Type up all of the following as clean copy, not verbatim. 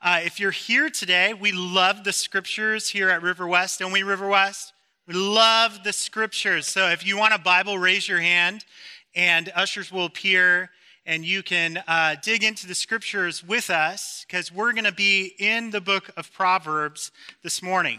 If you're here today, we love the scriptures here at River West, don't we, River West? We love the scriptures. So if you want a Bible, raise your hand, and ushers will appear, and you can dig into the scriptures with us, because we're going to be in the book of Proverbs this morning.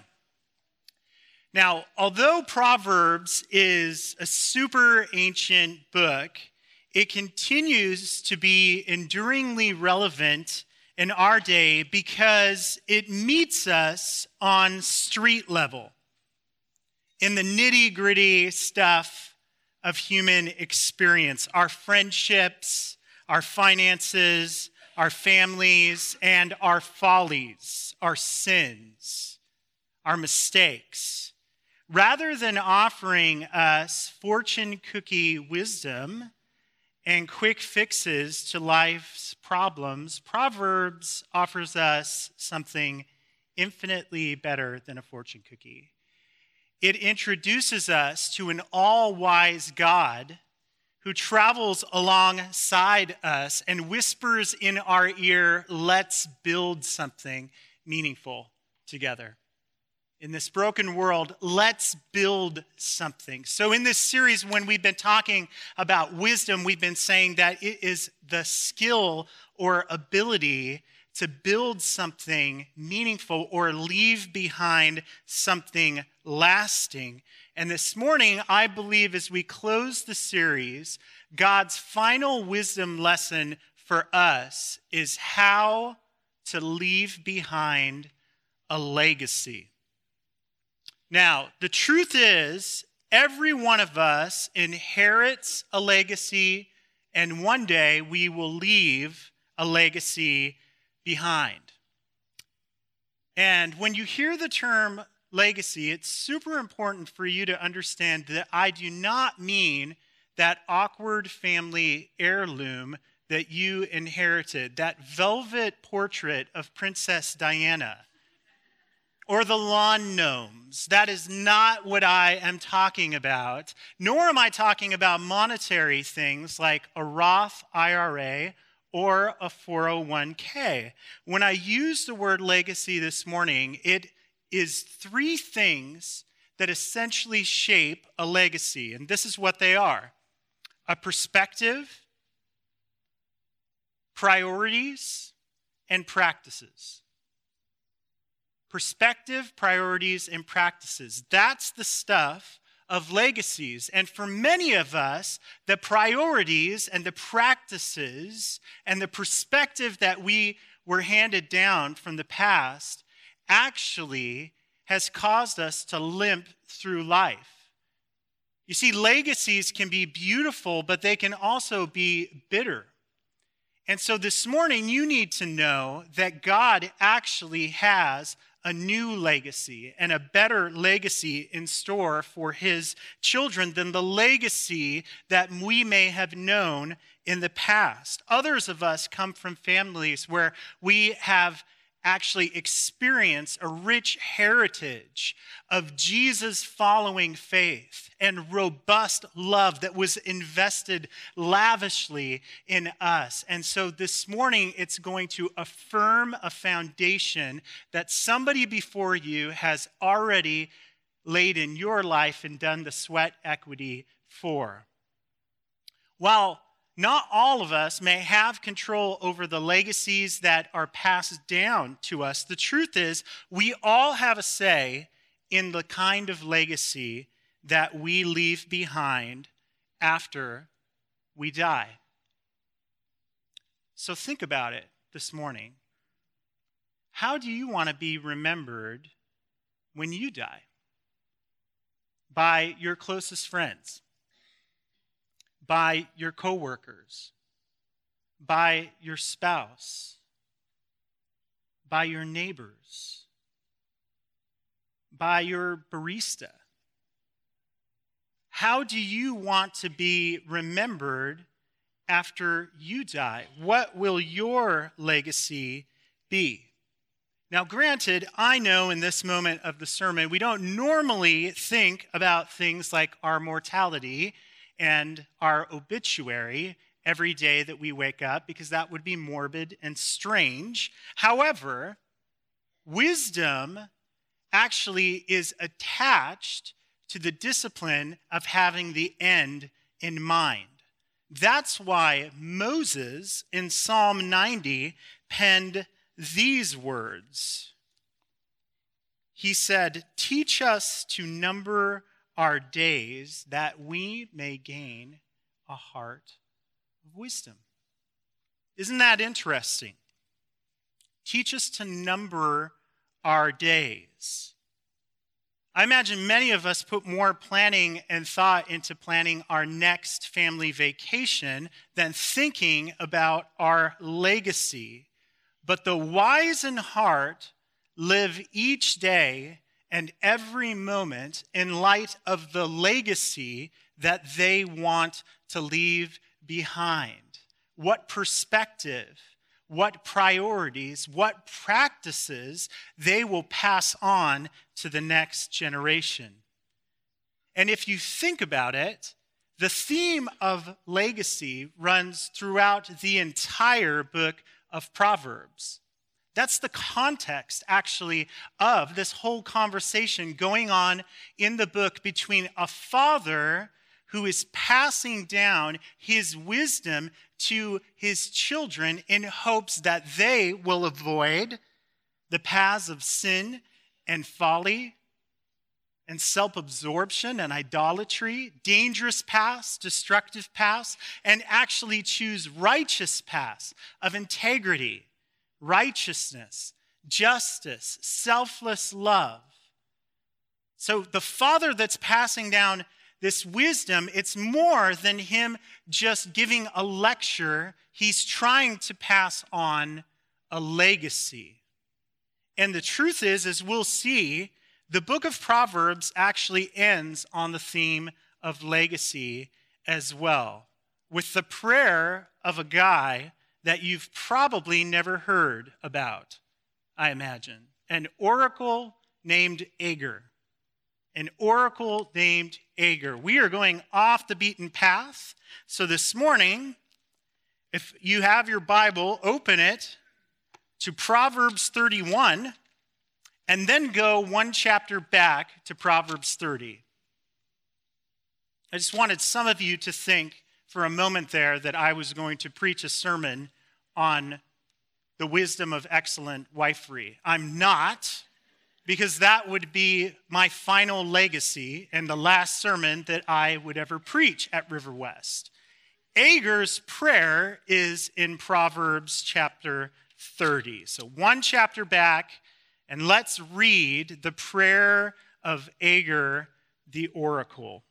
Now, although Proverbs is a super ancient book, it continues to be enduringly relevant in our day because it meets us on street level, in the nitty-gritty stuff of human experience, our friendships, our finances, our families, and our follies, our sins, our mistakes. Rather than offering us fortune cookie wisdom and quick fixes to life's problems, Proverbs offers us something infinitely better than a fortune cookie. It introduces us to an all-wise God who travels alongside us and whispers in our ear, "Let's build something meaningful together. In this broken world, let's build something." So in this series, when we've been talking about wisdom, we've been saying that it is the skill or ability to build something meaningful or leave behind something lasting. And this morning, I believe as we close the series, God's final wisdom lesson for us is how to leave behind a legacy. Now, the truth is, every one of us inherits a legacy, and one day we will leave a legacy behind. And when you hear the term legacy, it's super important for you to understand that I do not mean that awkward family heirloom that you inherited, that velvet portrait of Princess Diana, or the lawn gnomes. That is not what I am talking about. Nor am I talking about monetary things like a Roth IRA or a 401k. When I use the word legacy this morning, it is three things that essentially shape a legacy. And this is what they are: a perspective, priorities, and practices. Perspective, priorities, and practices. That's the stuff of legacies. And for many of us, the priorities and the practices and the perspective that we were handed down from the past actually has caused us to limp through life. You see, legacies can be beautiful, but they can also be bitter. And so this morning, you need to know that God actually has a new legacy and a better legacy in store for his children than the legacy that we may have known in the past. Others of us come from families where we have actually experienced a rich heritage of Jesus following faith and robust love that was invested lavishly in us. And so this morning, it's going to affirm a foundation that somebody before you has already laid in your life and done the sweat equity for. While not all of us may have control over the legacies that are passed down to us, the truth is we all have a say in the kind of legacy that we leave behind after we die. So think about it this morning. How do you want to be remembered when you die? By your closest friends? By your coworkers, by your spouse, by your neighbors, by your barista? How do you want to be remembered after you die? What will your legacy be? Now, granted, I know in this moment of the sermon, we don't normally think about things like our mortality and our obituary every day that we wake up, because that would be morbid and strange. However, wisdom actually is attached to the discipline of having the end in mind. That's why Moses in Psalm 90 penned these words. He said, "Teach us to number our days that we may gain a heart of wisdom." Isn't that interesting? Teach us to number our days. I imagine many of us put more planning and thought into planning our next family vacation than thinking about our legacy. But the wise in heart live each day and every moment in light of the legacy that they want to leave behind. What perspective, what priorities, what practices they will pass on to the next generation. And if you think about it, the theme of legacy runs throughout the entire book of Proverbs. That's the context, actually, of this whole conversation going on in the book between a father who is passing down his wisdom to his children in hopes that they will avoid the paths of sin and folly and self-absorption and idolatry, dangerous paths, destructive paths, and actually choose righteous paths of integrity, righteousness, justice, selfless love. So the father that's passing down this wisdom, it's more than him just giving a lecture. He's trying to pass on a legacy. And the truth is, as we'll see, the book of Proverbs actually ends on the theme of legacy as well, with the prayer of a guy that you've probably never heard about, I imagine. An oracle named Agur. An oracle named Agur. We are going off the beaten path. So this morning, if you have your Bible, open it to Proverbs 31, and then go one chapter back to Proverbs 30. I just wanted some of you to think for a moment there that I was going to preach a sermon on the wisdom of excellent wifery. I'm not, because that would be my final legacy and the last sermon that I would ever preach at River West. Agur's prayer is in Proverbs chapter 30. So one chapter back, and let's read the prayer of Agur the oracle.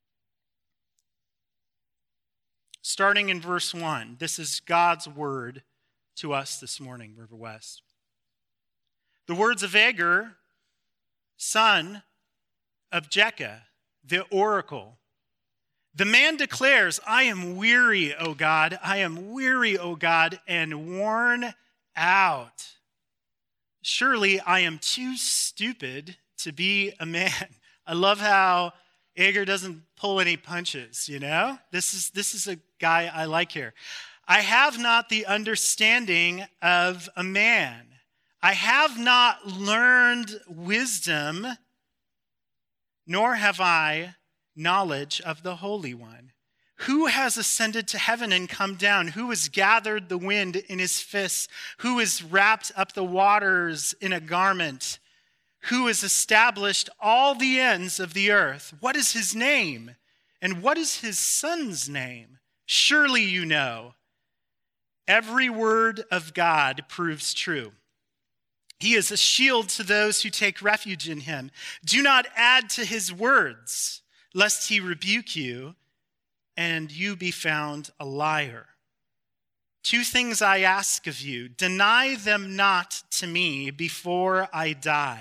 Starting in verse 1, this is God's word to us this morning, River West. The words of Agur, son of Jekah, the oracle. The man declares, "I am weary, O God, I am weary, O God, and worn out. Surely I am too stupid to be a man." I love how Agur doesn't pull any punches, you know? This is a guy I like here. "I have not the understanding of a man. I have not learned wisdom, nor have I knowledge of the Holy One. Who has ascended to heaven and come down? Who has gathered the wind in his fists? Who has wrapped up the waters in a garment? Who has established all the ends of the earth? What is his name? And what is his son's name? Surely you know. Every word of God proves true. He is a shield to those who take refuge in him. Do not add to his words, lest he rebuke you and you be found a liar. Two things I ask of you, deny them not to me before I die.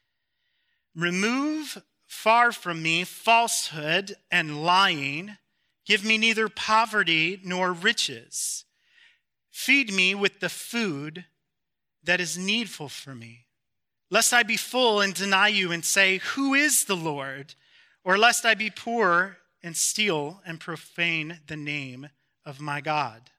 Remove far from me falsehood and lying. Give me neither poverty nor riches. Feed me with the food that is needful for me, lest I be full and deny you and say, who is the Lord? Or lest I be poor and steal and profane the name of my God.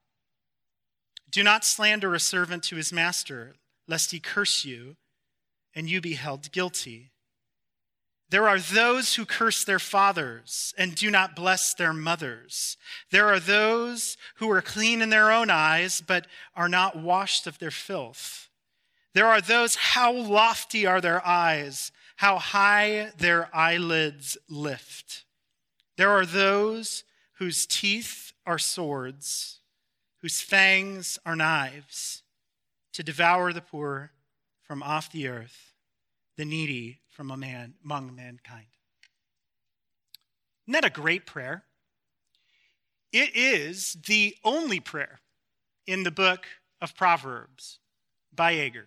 Do not slander a servant to his master, lest he curse you, and you be held guilty. There are those who curse their fathers and do not bless their mothers. There are those who are clean in their own eyes, but are not washed of their filth. There are those, how lofty are their eyes, how high their eyelids lift. There are those whose teeth are swords, whose fangs are knives, to devour the poor from off the earth, the needy from among mankind. Isn't that a great prayer? It is the only prayer in the book of Proverbs by Agur.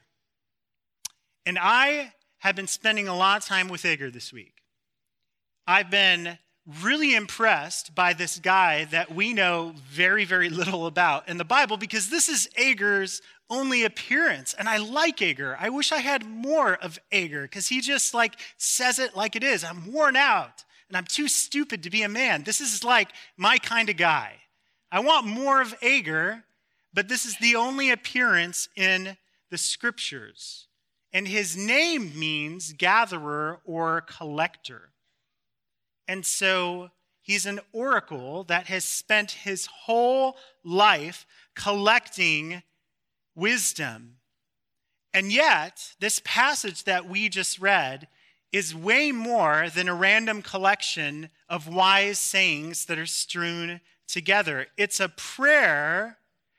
And I have been spending a lot of time with Agur this week. I've been really impressed by this guy that we know very, very little about in the Bible, because this is Agur's only appearance. And I like Agur. I wish I had more of Agur, because he just says it like it is. I'm worn out and I'm too stupid to be a man. This is like my kind of guy. I want more of Agur, but this is the only appearance in the scriptures. And his name means gatherer or collector. And so he's an oracle that has spent his whole life collecting wisdom. And yet, this passage that we just read is way more than a random collection of wise sayings that are strewn together. It's a prayer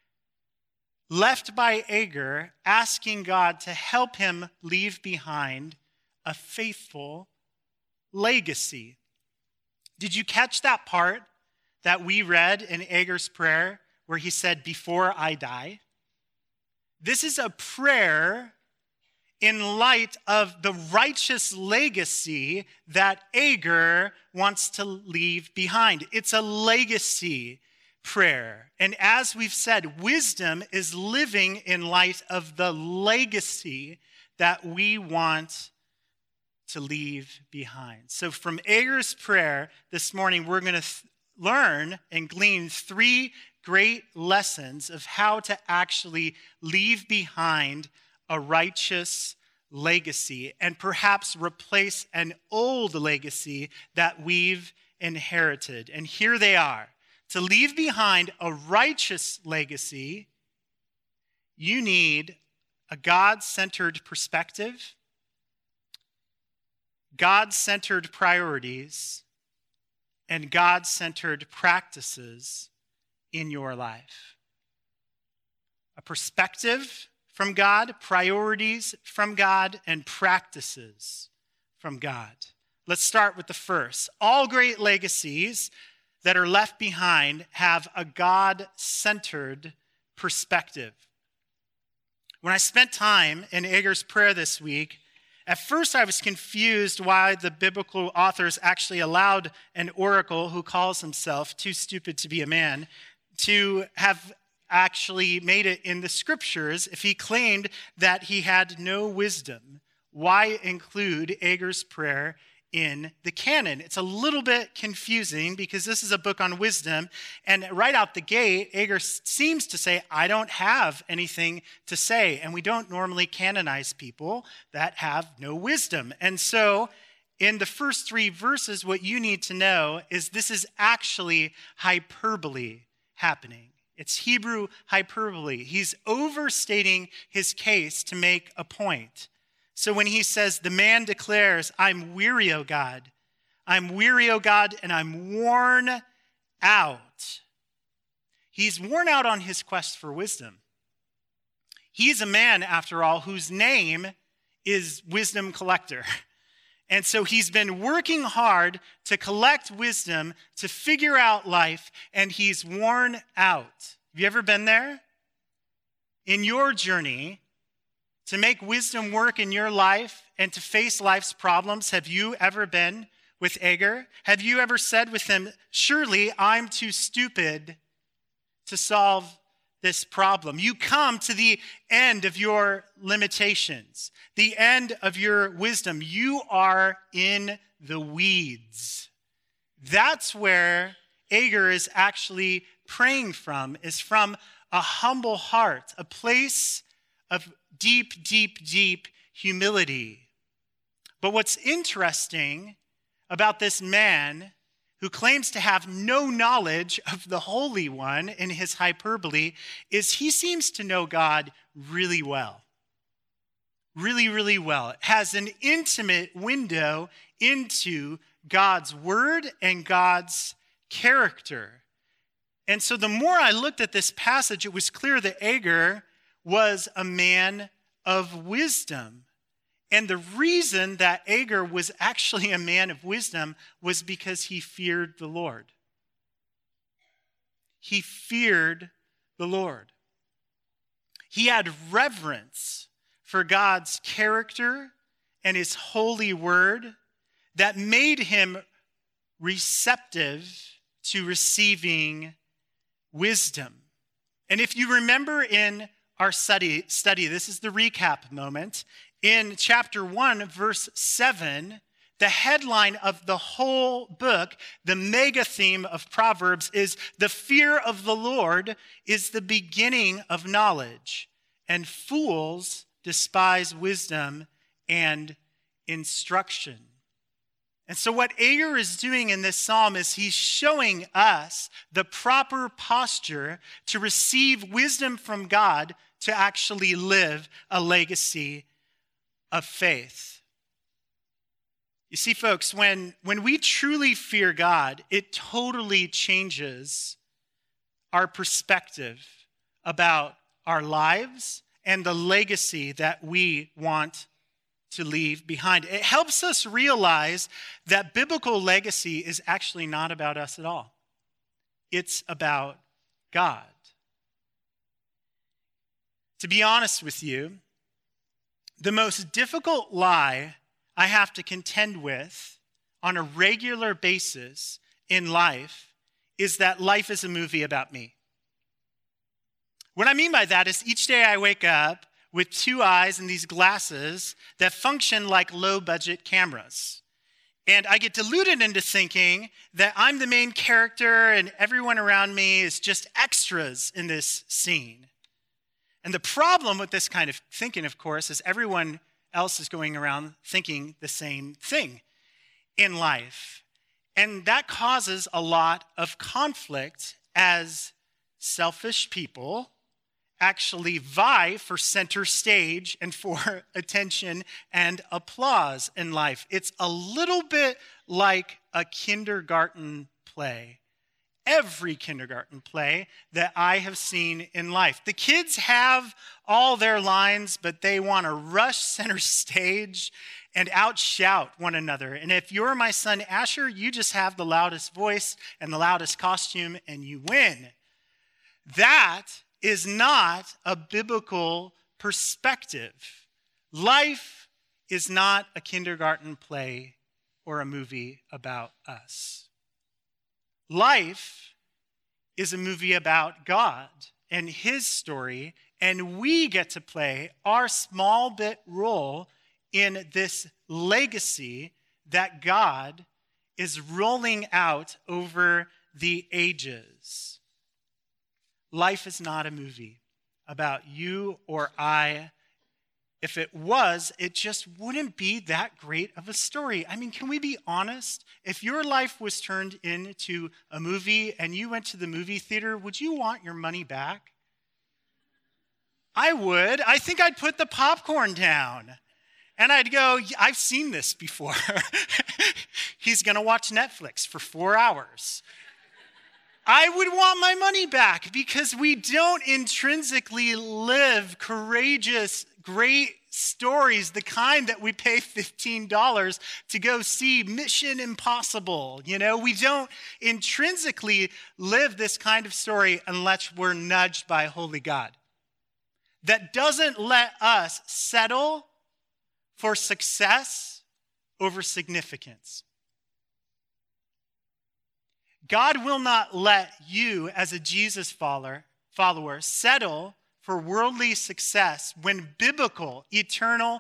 left by Agur asking God to help him leave behind a faithful legacy. Did you catch that part that we read in Agur's prayer where he said, "Before I die"? This is a prayer in light of the righteous legacy that Agur wants to leave behind. It's a legacy prayer. And as we've said, wisdom is living in light of the legacy that we want to leave behind. So from Agur's prayer this morning, we're going to learn and glean three great lessons of how to actually leave behind a righteous legacy and perhaps replace an old legacy that we've inherited. And here they are. To leave behind a righteous legacy, you need a God-centered perspective, God-centered priorities, and God-centered practices in your life. A perspective from God, priorities from God, and practices from God. Let's start with the first. All great legacies that are left behind have a God-centered perspective. When I spent time in Agur's prayer this week, at first I was confused why the biblical authors actually allowed an oracle who calls himself too stupid to be a man to have actually made it in the scriptures if he claimed that he had no wisdom. Why include Agur's prayer in the canon? It's a little bit confusing because this is a book on wisdom, and right out the gate, Agur seems to say, I don't have anything to say, and we don't normally canonize people that have no wisdom. And so in the first three verses, what you need to know is this is actually hyperbole happening. It's Hebrew hyperbole. He's overstating his case to make a point. So when he says, the man declares, I'm weary, O God. I'm weary, O God, and I'm worn out. He's worn out on his quest for wisdom. He's a man, after all, whose name is Wisdom Collector. And so he's been working hard to collect wisdom, to figure out life, and he's worn out. Have you ever been there? In your journey, to make wisdom work in your life and to face life's problems, have you ever been with Agur? Have you ever said with him, surely I'm too stupid to solve this problem? You come to the end of your limitations, the end of your wisdom. You are in the weeds. That's where Agur is actually praying from is from a humble heart, a place of deep, deep, deep humility. But what's interesting about this man who claims to have no knowledge of the Holy One in his hyperbole is he seems to know God really well. Really, really well. It has an intimate window into God's word and God's character. And so the more I looked at this passage, it was clear that Agur was a man of wisdom. And the reason that Agur was actually a man of wisdom was because he feared the Lord. He feared the Lord. He had reverence for God's character and his holy word that made him receptive to receiving wisdom. And if you remember in our study, this is the recap moment. In chapter 1, verse 7, the headline of the whole book, the mega theme of Proverbs, is the fear of the Lord is the beginning of knowledge, and fools despise wisdom and instruction. And so what Agur is doing in this psalm is he's showing us the proper posture to receive wisdom from God to actually live a legacy of faith. You see, folks, when we truly fear God, it totally changes our perspective about our lives and the legacy that we want to leave behind. It helps us realize that biblical legacy is actually not about us at all. It's about God. To be honest with you, the most difficult lie I have to contend with on a regular basis in life is that life is a movie about me. What I mean by that is each day I wake up with two eyes and these glasses that function like low-budget cameras. And I get deluded into thinking that I'm the main character and everyone around me is just extras in this scene. And the problem with this kind of thinking, of course, is everyone else is going around thinking the same thing in life. And that causes a lot of conflict as selfish people actually vie for center stage and for attention and applause in life. It's a little bit like a kindergarten play. Every kindergarten play that I have seen in life. The kids have all their lines, but they want to rush center stage and outshout one another. And if you're my son Asher, you just have the loudest voice and the loudest costume and you win. That is not a biblical perspective. Life is not a kindergarten play or a movie about us. Life is a movie about God and his story, and we get to play our small bit role in this legacy that God is rolling out over the ages. Life is not a movie about you or I. If it was, it just wouldn't be that great of a story. I mean, can we be honest? If your life was turned into a movie and you went to the movie theater, would you want your money back? I would. I think I'd put the popcorn down. And I'd go, I've seen this before. He's going to watch Netflix for 4 hours. I would want my money back because we don't intrinsically live courageous, great stories, the kind that we pay $15 to go see Mission Impossible. You know, we don't intrinsically live this kind of story unless we're nudged by a holy God. That doesn't let us settle for success over significance. God will not let you, as a Jesus follower, settle for worldly success when biblical, eternal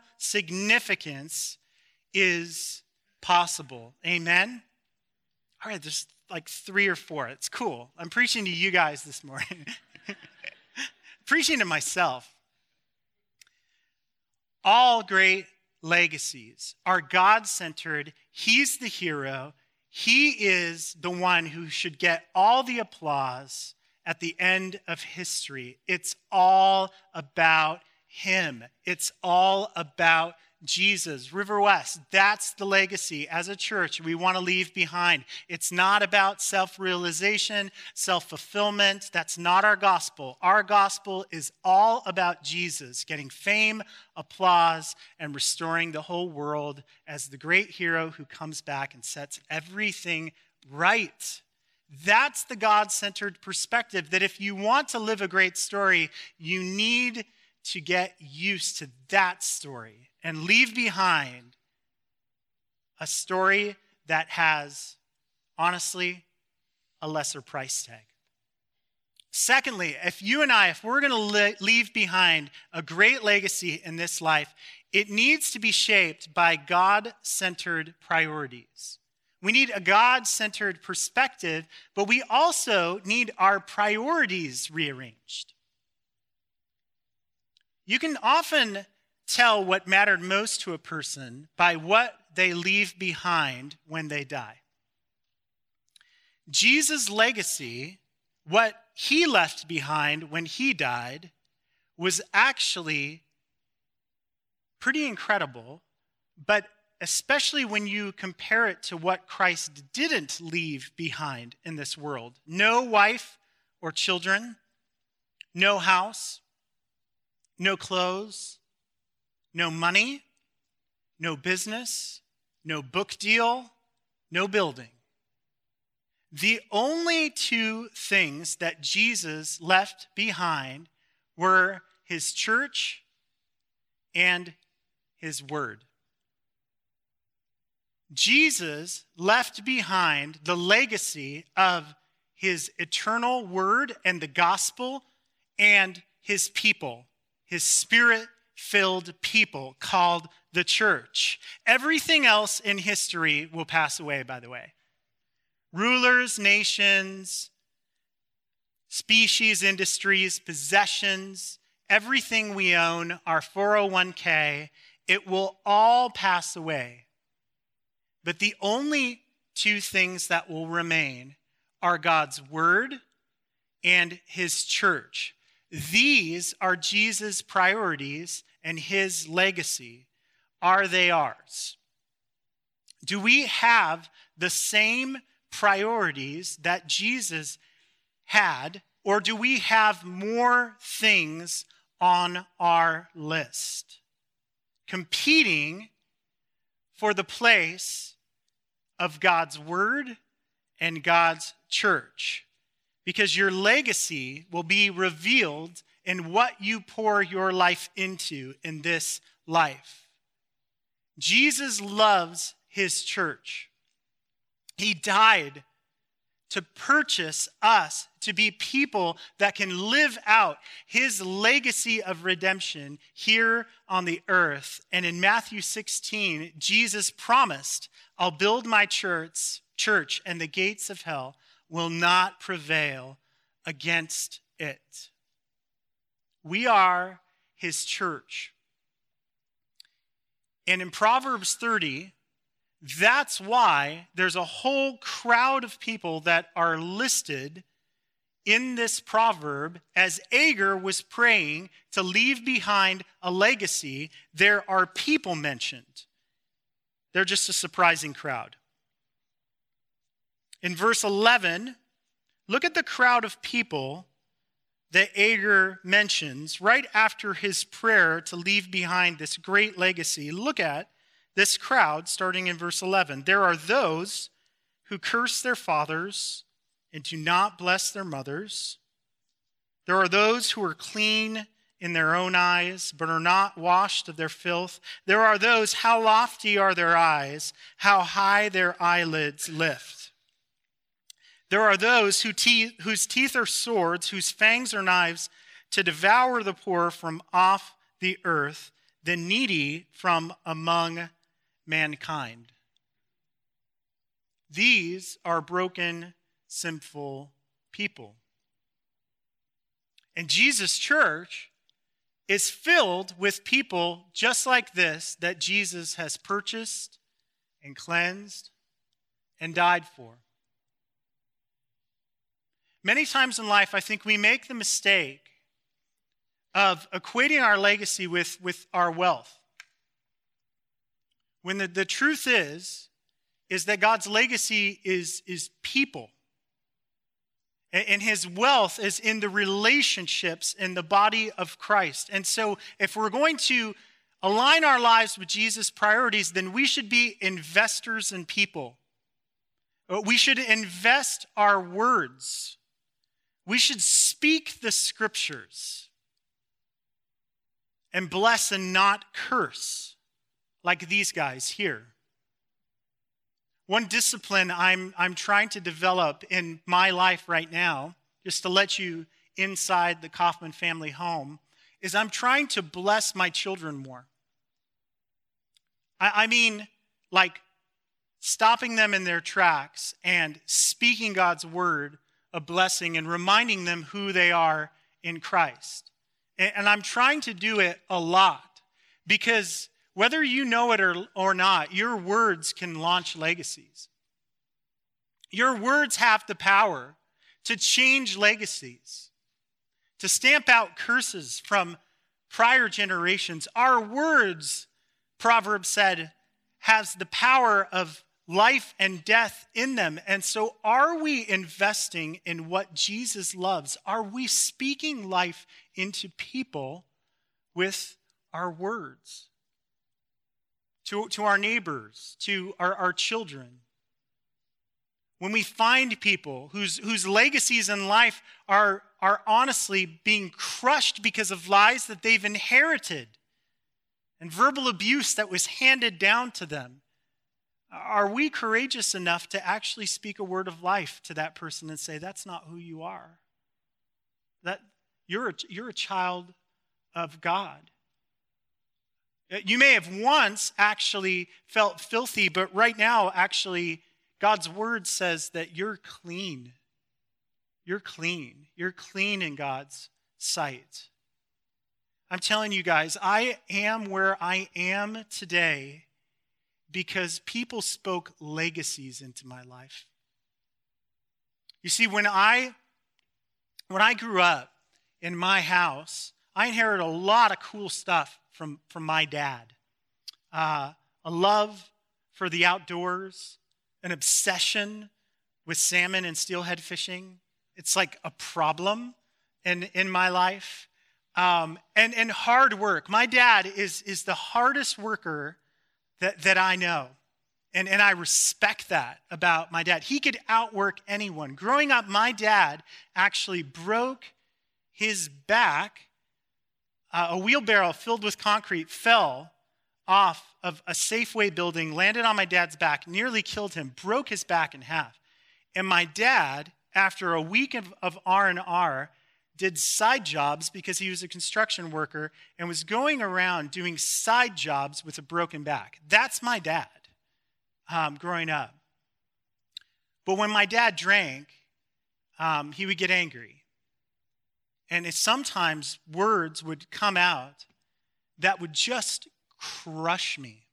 significance is possible. Amen? All right, there's like 3 or 4. It's cool. I'm preaching to you guys this morning. Preaching to myself. All great legacies are God-centered. He's the hero. He is the one who should get all the applause at the end of history. It's all about him. It's all about Jesus. River West, that's the legacy as a church we want to leave behind. It's not about self-realization, self-fulfillment. That's not our gospel. Our gospel is all about Jesus getting fame, applause, and restoring the whole world as the great hero who comes back and sets everything right. That's the God-centered perspective, that if you want to live a great story, you need to get used to that story and leave behind a story that has, honestly, a lesser price tag. Secondly, if we're going to leave behind a great legacy in this life, it needs to be shaped by God-centered priorities. We need a God-centered perspective, but we also need our priorities rearranged. You can often tell what mattered most to a person by what they leave behind when they die. Jesus' legacy, what he left behind when he died, was actually pretty incredible, but especially when you compare it to what Christ didn't leave behind in this world. No wife or children, no house, no clothes, no money, no business, no book deal, no building. The only 2 things that Jesus left behind were his church and his word. Jesus left behind the legacy of his eternal word and the gospel and his people, his spirit-filled people called the church. Everything else in history will pass away, by the way. Rulers, nations, species, industries, possessions, everything we own, our 401k, it will all pass away. But the only 2 things that will remain are God's word and his church. These are Jesus' priorities and his legacy. Are they ours? Do we have the same priorities that Jesus had, or do we have more things on our list competing for the place of God's word and God's church? Because your legacy will be revealed in what you pour your life into in this life. Jesus loves his church. He died to purchase us to be people that can live out his legacy of redemption here on the earth. And in Matthew 16, Jesus promised, I'll build my church, and the gates of hell will not prevail against it. We are his church. And in Proverbs 30, that's why there's a whole crowd of people that are listed in this proverb. As Agur was praying to leave behind a legacy, there are people mentioned. They're just a surprising crowd. In verse 11, look at the crowd of people that Agur mentions right after his prayer to leave behind this great legacy. Look at this crowd starting in verse 11. There are those who curse their fathers and do not bless their mothers. There are those who are clean in their own eyes, but are not washed of their filth. There are those, how lofty are their eyes, how high their eyelids lift. There are those whose teeth are swords, whose fangs are knives, to devour the poor from off the earth, the needy from among mankind. These are broken, sinful people. And Jesus' church is filled with people just like this that Jesus has purchased and cleansed and died for. Many times in life, I think we make the mistake of equating our legacy with our wealth. When the truth is that God's legacy is people. And his wealth is in the relationships in the body of Christ. And so if we're going to align our lives with Jesus' priorities, then we should be investors in people. We should invest our words. We should speak the scriptures and bless and not curse like these guys here. One discipline I'm trying to develop in my life right now, just to let you inside the Kaufman family home, is I'm trying to bless my children more. I mean, like stopping them in their tracks and speaking God's word of blessing and reminding them who they are in Christ. And I'm trying to do it a lot because whether you know it or not, your words can launch legacies. Your words have the power to change legacies, to stamp out curses from prior generations. Our words, Proverbs said, has the power of life and death in them. And so are we investing in what Jesus loves? Are we speaking life into people with our words? To our neighbors, to our children. When we find people whose legacies in life are honestly being crushed because of lies that they've inherited and verbal abuse that was handed down to them, are we courageous enough to actually speak a word of life to that person and say, that's not who you are? That you're a child of God. You may have once actually felt filthy, but right now, actually, God's word says that you're clean. You're clean. You're clean in God's sight. I'm telling you guys, I am where I am today because people spoke legacies into my life. You see, when I grew up in my house, I inherited a lot of cool stuff from my dad. A love for the outdoors, an obsession with salmon and steelhead fishing. It's like a problem in my life. And hard work. My dad is the hardest worker that I know. And I respect that about my dad. He could outwork anyone. Growing up, my dad actually broke his back. A wheelbarrow filled with concrete fell off of a Safeway building, landed on my dad's back, nearly killed him, broke his back in half. And my dad, after a week of R&R, did side jobs because he was a construction worker and was going around doing side jobs with a broken back. That's my dad growing up. But when my dad drank, he would get angry. And sometimes words would come out that would just crush me.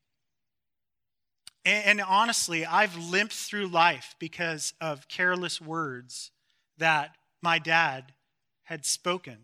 And honestly, I've limped through life because of careless words that my dad had spoken.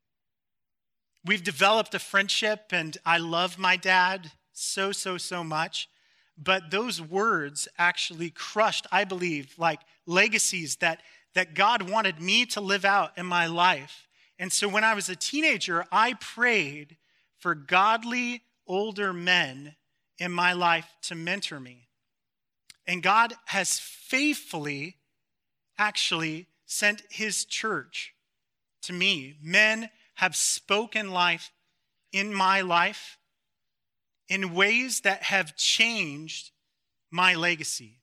We've developed a friendship, and I love my dad so much. But those words actually crushed, I believe, like legacies that God wanted me to live out in my life. And so when I was a teenager, I prayed for godly older men in my life to mentor me. And God has faithfully actually sent his church to me. Men have spoken life in my life in ways that have changed my legacy.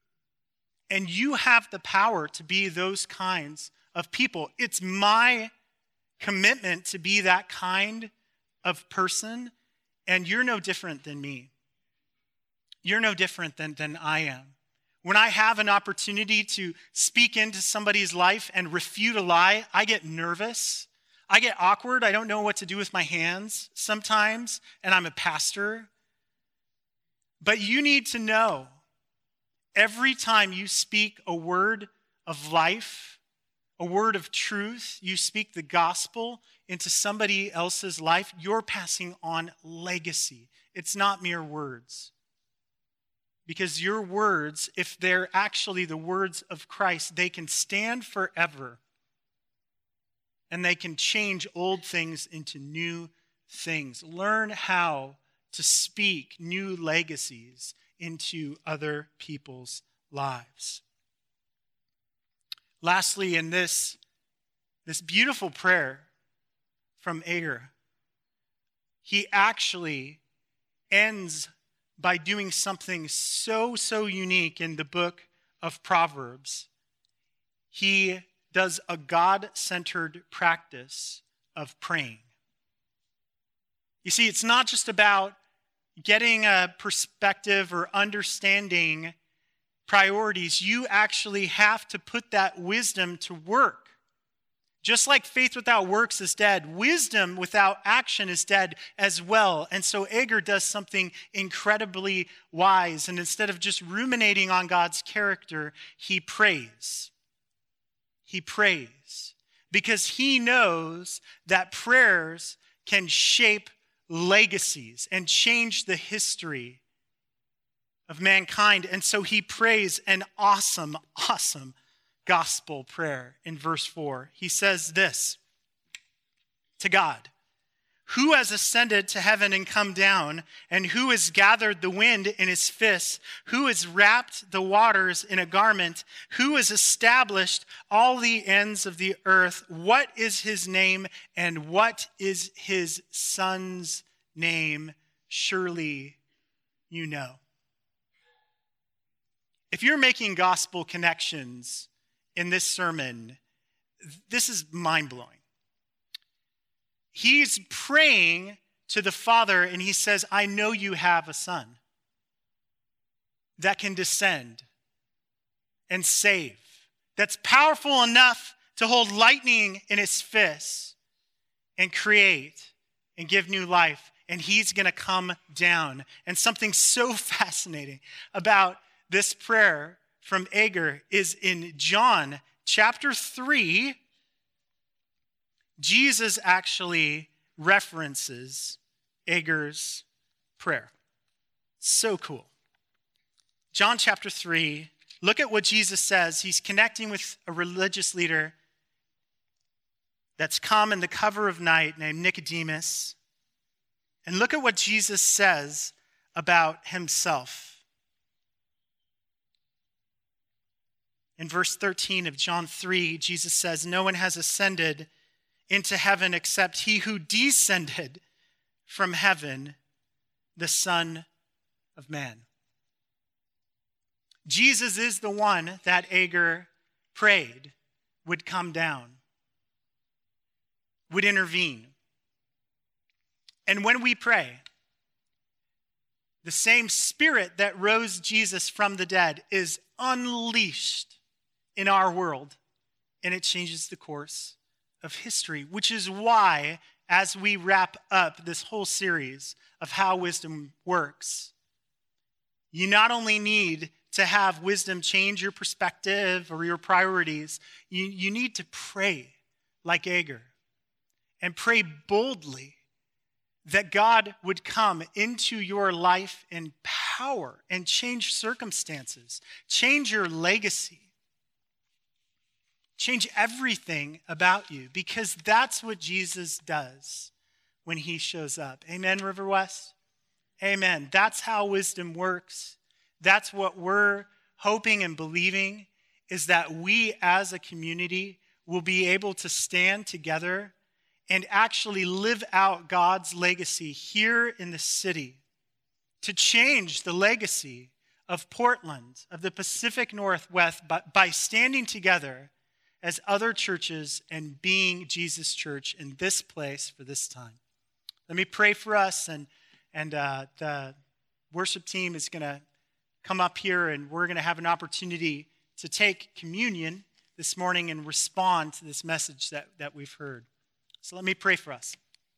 And you have the power to be those kinds of people. It's my commitment to be that kind of person, and you're no different than me. You're no different than I am. When I have an opportunity to speak into somebody's life and refute a lie, I get nervous. I get awkward. I don't know what to do with my hands sometimes, and I'm a pastor. But you need to know, every time you speak a word of life, a word of truth, you speak the gospel into somebody else's life, you're passing on legacy. It's not mere words. Because your words, if they're actually the words of Christ, they can stand forever. And they can change old things into new things. Learn how to speak new legacies into other people's lives. Lastly, in this beautiful prayer from Agur, he actually ends by doing something so unique in the book of Proverbs. He does a God-centered practice of praying. You see, it's not just about getting a perspective or understanding priorities. You actually have to put that wisdom to work. Just like faith without works is dead, wisdom without action is dead as well. And so Agur does something incredibly wise. And instead of just ruminating on God's character, he prays. He prays because he knows that prayers can shape legacies and change the history of mankind. And so he prays an awesome gospel prayer in verse 4. He says this to God: "Who has ascended to heaven and come down? And who has gathered the wind in his fists? Who has wrapped the waters in a garment? Who has established all the ends of the earth? What is his name? And what is his son's name? Surely you know." If you're making gospel connections in this sermon, this is mind-blowing. He's praying to the Father and he says, I know you have a son that can descend and save, that's powerful enough to hold lightning in his fists and create and give new life. And he's going to come down. And something so fascinating about this prayer from Agur is in John chapter 3, Jesus actually references Agur's prayer. So cool. John chapter 3, look at what Jesus says. He's connecting with a religious leader that's come in the cover of night named Nicodemus. And look at what Jesus says about himself. In verse 13 of John 3, Jesus says, "No one has ascended into heaven except he who descended from heaven, the Son of Man." Jesus is the one that Agur prayed would come down, would intervene. And when we pray, the same Spirit that rose Jesus from the dead is unleashed in our world, and it changes the course of history, which is why, as we wrap up this whole series of how wisdom works, you not only need to have wisdom change your perspective or your priorities, you need to pray like Agur and pray boldly that God would come into your life in power and change circumstances, change your legacy, change everything about you, because that's what Jesus does when he shows up. Amen, River West? Amen. That's how wisdom works. That's what we're hoping and believing, is that we as a community will be able to stand together and actually live out God's legacy here in the city, to change the legacy of Portland, of the Pacific Northwest, by standing together as other churches and being Jesus Church in this place for this time. Let me pray for us, and the worship team is going to come up here and we're going to have an opportunity to take communion this morning and respond to this message that we've heard. So let me pray for us.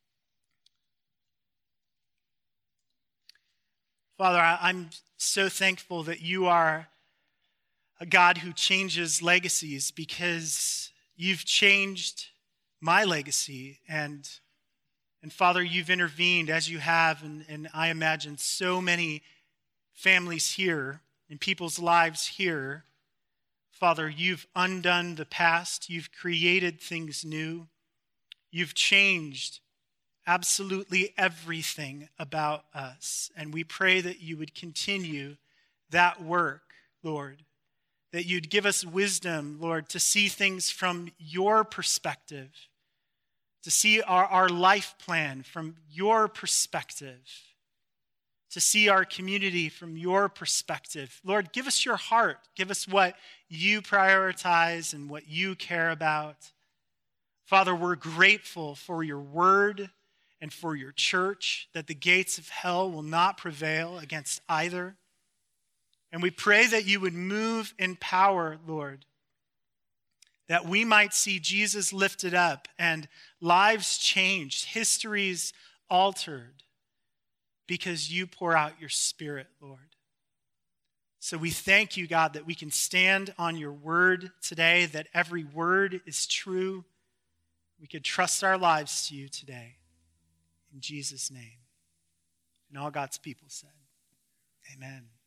Father, I'm so thankful that you are a God who changes legacies, because you've changed my legacy. And Father, you've intervened as you have, and I imagine so many families here and people's lives here. Father, you've undone the past. You've created things new. You've changed absolutely everything about us. And we pray that you would continue that work, Lord, that you'd give us wisdom, Lord, to see things from your perspective, to see our life plan from your perspective, to see our community from your perspective. Lord, give us your heart. Give us what you prioritize and what you care about. Father, we're grateful for your word and for your church, that the gates of hell will not prevail against either. And we pray that you would move in power, Lord, that we might see Jesus lifted up and lives changed, histories altered, because you pour out your Spirit, Lord. So we thank you, God, that we can stand on your word today, that every word is true. We could trust our lives to you today. In Jesus' name. And all God's people said, amen.